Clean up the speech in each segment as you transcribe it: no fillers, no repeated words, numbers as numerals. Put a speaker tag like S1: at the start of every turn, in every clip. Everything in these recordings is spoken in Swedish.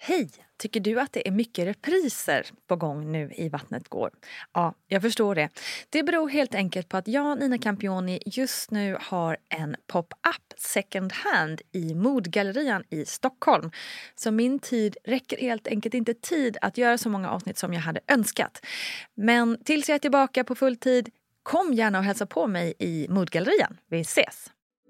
S1: Hej! Tycker du att det är mycket repriser på gång nu i Vattnet går? Ja, jag förstår det. Det beror helt enkelt på att jag, Nina Campioni, just nu har en pop-up second hand i Modgallerian i Stockholm. Så min tid räcker helt enkelt inte tid att göra så många avsnitt som jag hade önskat. Men tills jag är tillbaka på full tid, kom gärna och hälsa på mig i Modgallerian. Vi ses!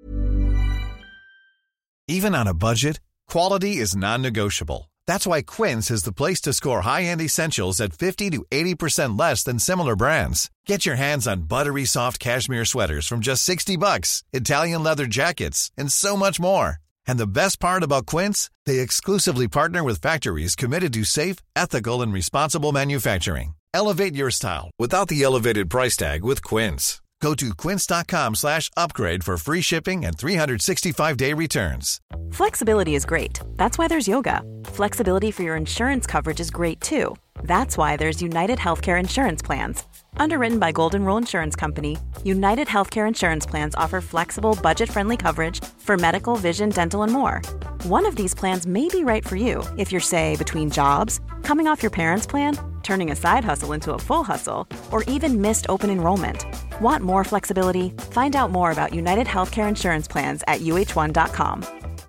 S2: Even on a budget, quality is non-negotiable. That's why Quince is the place to score high-end essentials at 50 to 80% less than similar brands. Get your hands on buttery soft cashmere sweaters from just $60, Italian leather jackets, and so much more. And the best part about Quince, they exclusively partner with factories committed to safe, ethical, and responsible manufacturing. Elevate your style without the elevated price tag with Quince. Go to quince.com/upgrade for free shipping and 365-day returns.
S3: Flexibility is great. That's why there's yoga. Flexibility for your insurance coverage is great too. That's why there's United Healthcare Insurance Plans. Underwritten by Golden Rule Insurance Company, United Healthcare Insurance Plans offer flexible, budget-friendly coverage for medical, vision, dental, and more. One of these plans may be right for you if you're, say, between jobs, coming off your parents' plan, turning a side hustle into a full hustle, or even missed open enrollment. Want more flexibility? Find out more about United Healthcare Insurance Plans at uh1.com.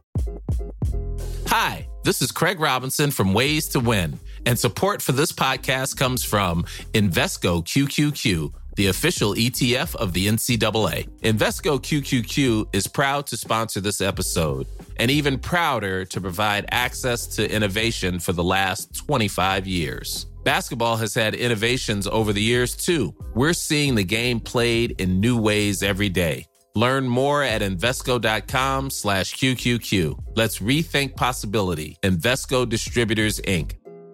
S4: Hi, this is Craig Robinson from Ways to Win, and support for this podcast comes from Invesco QQQ, the official ETF of the NCAA. Invesco QQQ is proud to sponsor this episode, and even prouder to provide access to innovation for the last 25 years. Basketball has had innovations over the years, too. We're seeing the game played in new ways every day. Learn more at Invesco.com/QQQ. Let's rethink possibility. Invesco Distributors, Inc.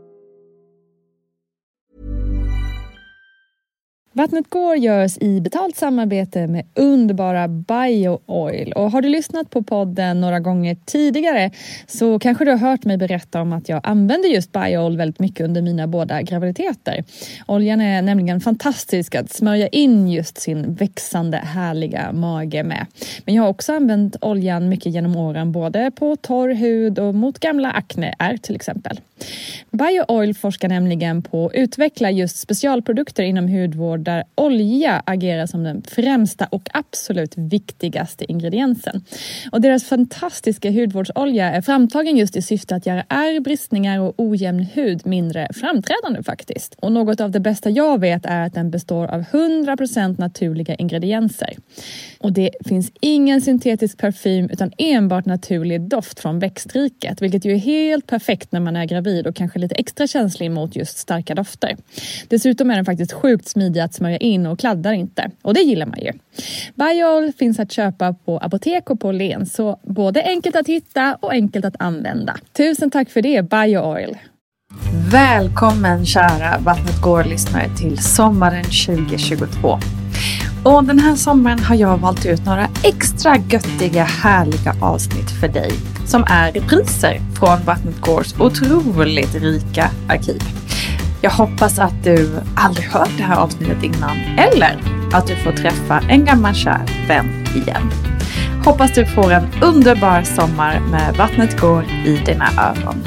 S1: Vattnet går görs i betalt samarbete med underbara BioOil. Och har du lyssnat på podden några gånger tidigare så kanske du har hört mig berätta om att jag använder just BioOil väldigt mycket under mina båda graviditeter. Oljan är nämligen fantastisk att smörja in just sin växande härliga mage med. Men jag har också använt oljan mycket genom åren både på torr hud och mot gamla akneär till exempel. BioOil forskar nämligen på att utveckla just specialprodukter inom hudvård där olja agerar som den främsta och absolut viktigaste ingrediensen. Och deras fantastiska hudvårdsolja är framtagen just i syfte att göra ärr, bristningar och ojämn hud mindre framträdande faktiskt. Och något av det bästa jag vet är att den består av 100% naturliga ingredienser. Och det finns ingen syntetisk parfym utan enbart naturlig doft från växtriket, vilket ju är helt perfekt när man är gravid och kanske lite extra känslig mot just starka dofter. Dessutom är den faktiskt sjukt smidig att smörja in och kladdar inte. Och det gillar man ju. BioOil finns att köpa på apotek och på Len, så både enkelt att hitta och enkelt att använda. Tusen tack för det, BioOil! Välkommen kära Vattnet går-lyssnare till sommaren 2022. Och den här sommaren har jag valt ut några extra göttiga, härliga avsnitt för dig som är repriser från Vattnet Gårs otroligt rika arkiv. Jag hoppas att du aldrig hört det här avsnittet innan eller att du får träffa en gammal kär vän igen. Hoppas du får en underbar sommar med Vattnet går i dina öron.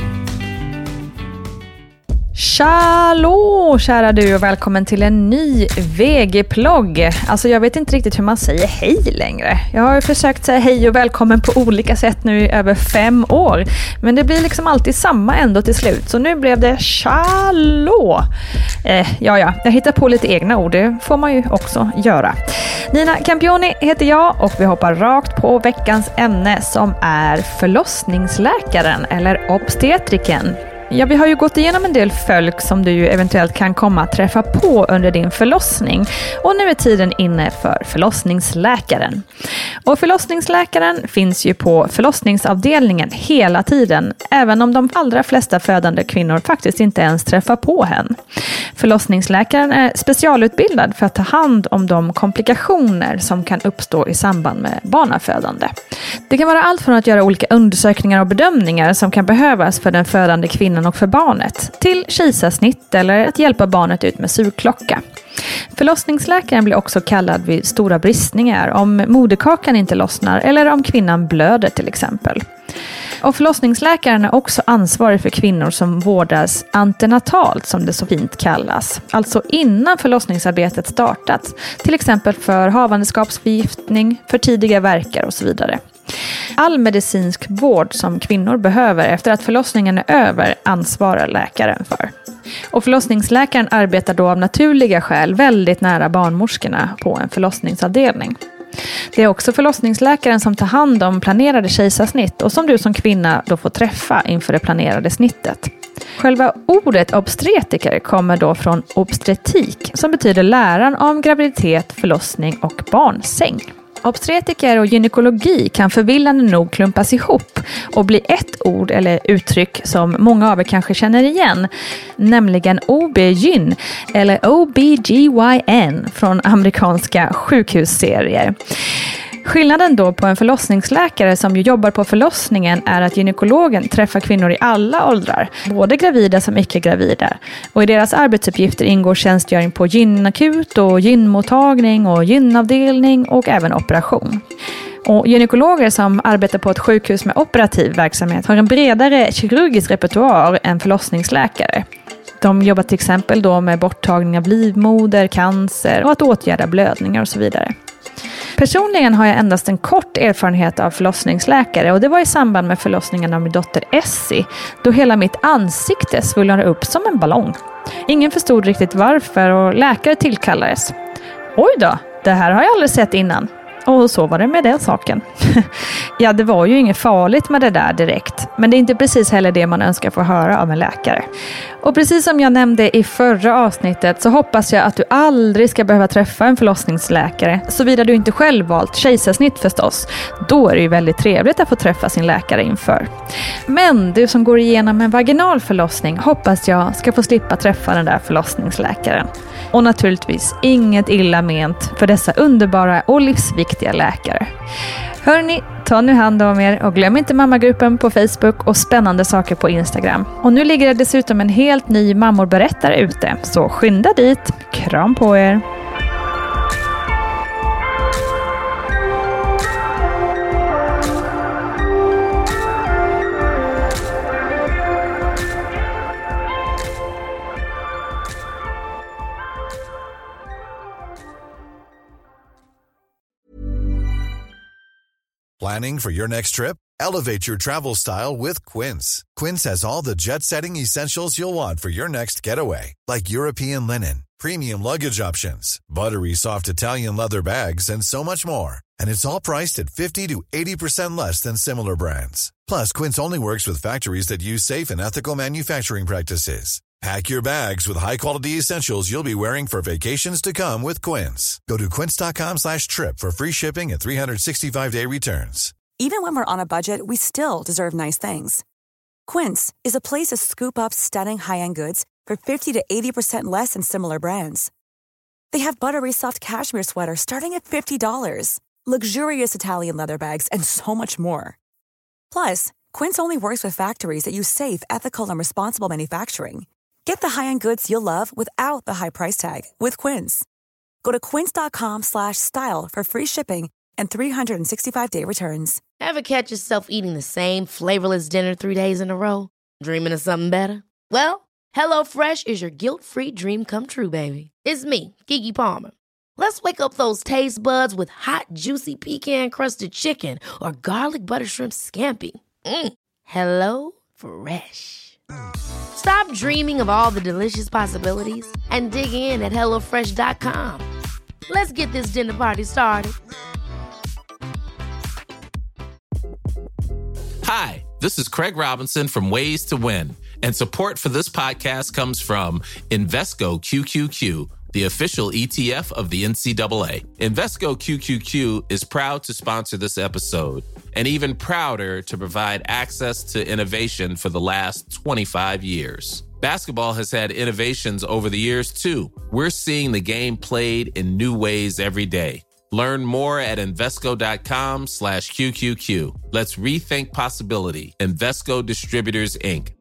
S1: Hallå kära du och välkommen till en ny VG-plogg. Alltså jag vet inte riktigt hur man säger hej längre. Jag har försökt säga hej och välkommen på olika sätt nu i över 5 år. Men det blir liksom alltid samma ändå till slut. Så nu blev det hallå. Jag hittar på lite egna ord. Det får man ju också göra. Nina Campioni heter jag och vi hoppar rakt på veckans ämne som är förlossningsläkaren eller obstetriken. Ja, vi har ju gått igenom en del folk som du ju eventuellt kan komma att träffa på under din förlossning. Och nu är tiden inne för förlossningsläkaren. Och förlossningsläkaren finns ju på förlossningsavdelningen hela tiden, även om de allra flesta födande kvinnor faktiskt inte ens träffar på henne. Förlossningsläkaren är specialutbildad för att ta hand om de komplikationer som kan uppstå i samband med barnafödande. Det kan vara allt från att göra olika undersökningar och bedömningar som kan behövas för den födande kvinnan och för barnet, till kejsarsnitt eller att hjälpa barnet ut med sugklocka. Förlossningsläkaren blir också kallad vid stora bristningar om moderkakan inte lossnar eller om kvinnan blöder till exempel. Och förlossningsläkaren är också ansvarig för kvinnor som vårdas antenatalt, som det så fint kallas. Alltså innan förlossningsarbetet startat. Till exempel för havandeskapsförgiftning, för tidiga värkar och så vidare. All medicinsk vård som kvinnor behöver efter att förlossningen är över ansvarar läkaren för. Och förlossningsläkaren arbetar då av naturliga skäl väldigt nära barnmorskorna på en förlossningsavdelning. Det är också förlossningsläkaren som tar hand om planerade kejsarsnitt och som du som kvinna då får träffa inför det planerade snittet. Själva ordet obstetriker kommer då från obstetrik som betyder läran om graviditet, förlossning och barnsäng. Obstetriker och gynekologi kan förvillande nog klumpas ihop och bli ett ord eller uttryck som många av er kanske känner igen, nämligen OB-gyn eller OBGYN från amerikanska sjukhusserier. Skillnaden då på en förlossningsläkare som ju jobbar på förlossningen är att gynekologen träffar kvinnor i alla åldrar, både gravida som icke-gravida. Och i deras arbetsuppgifter ingår tjänstgöring på gynakut och gynmottagning och gynavdelning och även operation. Och gynekologer som arbetar på ett sjukhus med operativ verksamhet har en bredare kirurgisk repertoar än förlossningsläkare. De jobbar till exempel då med borttagning av livmoder, cancer och att åtgärda blödningar och så vidare. Personligen har jag endast en kort erfarenhet av förlossningsläkare och det var i samband med förlossningen av min dotter Essie, då hela mitt ansikte svullnade upp som en ballong. Ingen förstod riktigt varför och läkare tillkallades. Oj då, det här har jag aldrig sett innan. Och så var det med den saken. Ja, det var ju inget farligt med det där direkt. Men det är inte precis heller det man önskar få höra av en läkare. Och precis som jag nämnde i förra avsnittet så hoppas jag att du aldrig ska behöva träffa en förlossningsläkare. Såvida du inte själv valt kejsarsnitt förstås. Då är det ju väldigt trevligt att få träffa sin läkare inför. Men du som går igenom en vaginal förlossning hoppas jag ska få slippa träffa den där förlossningsläkaren. Och naturligtvis inget illa ment för dessa underbara och livsviktiga läkare. Hörni, ta nu hand om er och glöm inte mammagruppen på Facebook och spännande saker på Instagram. Och nu ligger det dessutom en helt ny mammorberättare ute, så skynda dit. Kram på er!
S2: Planning for your next trip? Elevate your travel style with Quince. Quince has all the jet-setting essentials you'll want for your next getaway, like European linen, premium luggage options, buttery soft Italian leather bags, and so much more. And it's all priced at 50 to 80% less than similar brands. Plus, Quince only works with factories that use safe and ethical manufacturing practices. Pack your bags with high-quality essentials you'll be wearing for vacations to come with Quince. Go to quince.com/trip for free shipping and 365-day returns.
S5: Even when we're on a budget, we still deserve nice things. Quince is a place to scoop up stunning high-end goods for 50 to 80% less than similar brands. They have buttery soft cashmere sweaters starting at $50, luxurious Italian leather bags, and so much more. Plus, Quince only works with factories that use safe, ethical, and responsible manufacturing. Get the high-end goods you'll love without the high price tag with Quince. Go to quince.com/style for free shipping and 365-day returns.
S6: Ever catch yourself eating the same flavorless dinner 3 days in a row? Dreaming of something better? Well, HelloFresh is your guilt-free dream come true, baby. It's me, Keke Palmer. Let's wake up those taste buds with hot, juicy pecan-crusted chicken or garlic butter shrimp scampi. Hello Fresh. Stop dreaming of all the delicious possibilities and dig in at HelloFresh.com. Let's get this dinner party started.
S4: Hi, this is Craig Robinson from Ways to Win, and support for this podcast comes from Invesco QQQ, the official ETF of the NCAA. Invesco QQQ is proud to sponsor this episode, and even prouder to provide access to innovation for the last 25 years. Basketball has had innovations over the years, too. We're seeing the game played in new ways every day. Learn more at Invesco.com/QQQ. Let's rethink possibility. Invesco Distributors, Inc.